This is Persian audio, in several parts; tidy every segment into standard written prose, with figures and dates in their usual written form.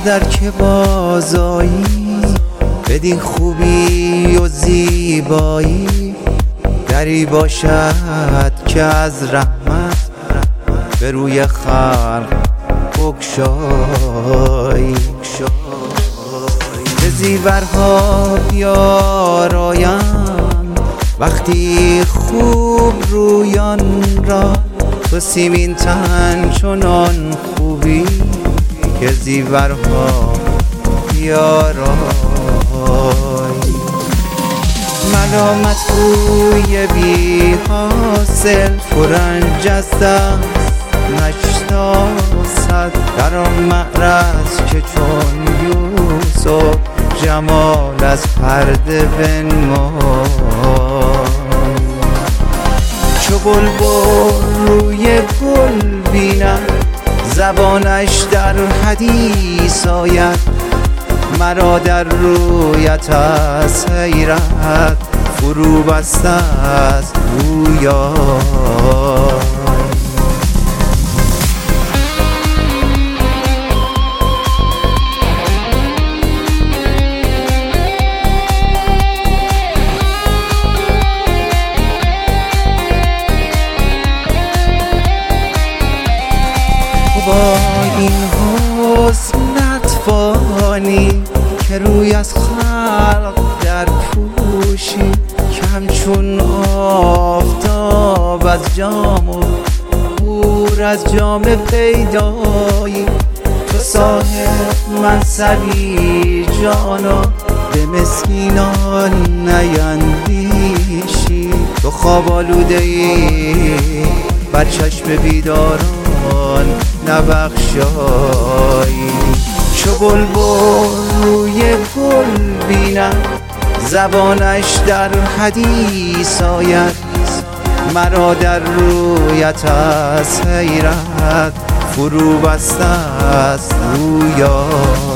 در که بازایی، بدین خوبی و زیبایی، دری باشد که از رحمت به روی خلق بگشایی. به زیورها بیارایند وقتی خوب رویان را، تو سیمین تن چنان خوبی که زیورها بیارایی. ملامت روی بی حاصل پرنج از دست نشناسد، در آن معرض که چون یوسف جمال از پرده بنمای. چو بلبل روی گل بیند زبانش در حدیث آید، مرا در رویت از حیرت فرو بسته است گویا. با این حسن نتوانی که روی از خلق در پوشی، که همچون آفتاب از جام و نور از جام پیدایی. تو صاحب منصبی جانا به مسکینان نیندیشی، تو خواب آلوده ای بر چشم بیداران نبخشایی. چو بلبل روی گل بیند زبانش در حدیث آید، مرا در رویت از حیرت فرو بسته است رویا.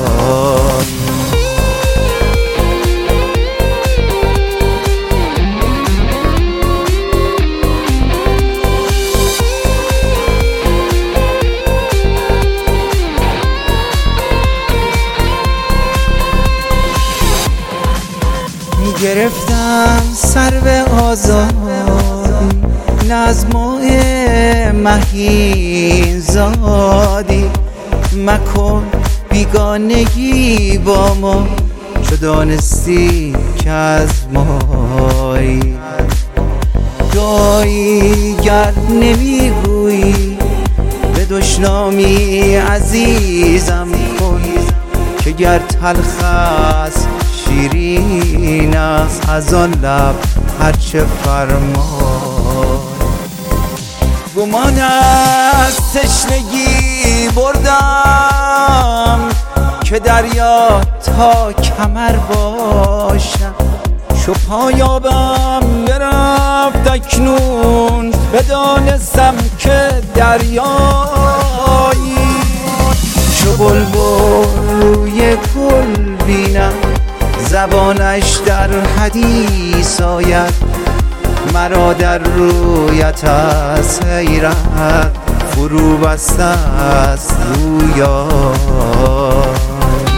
گرفتم سر به آزادی، نظم مهین زادی، مکن بیگانگی با ما چو دانستی که از مایی. دعایی گر نمیگویی به دشنامی عزیزم کن، که گر تلخ است شیرین است از آن لب هرچه فرمای. گمان از تشنگی بردم که دریا تا کمر باشم، چو پایابم برفت اکنون بدانستم که دریایی. چو بلبل روی گل بینم زبانش در حدیث آید، مرا در رویت از حیرت فرو بسته است رویا.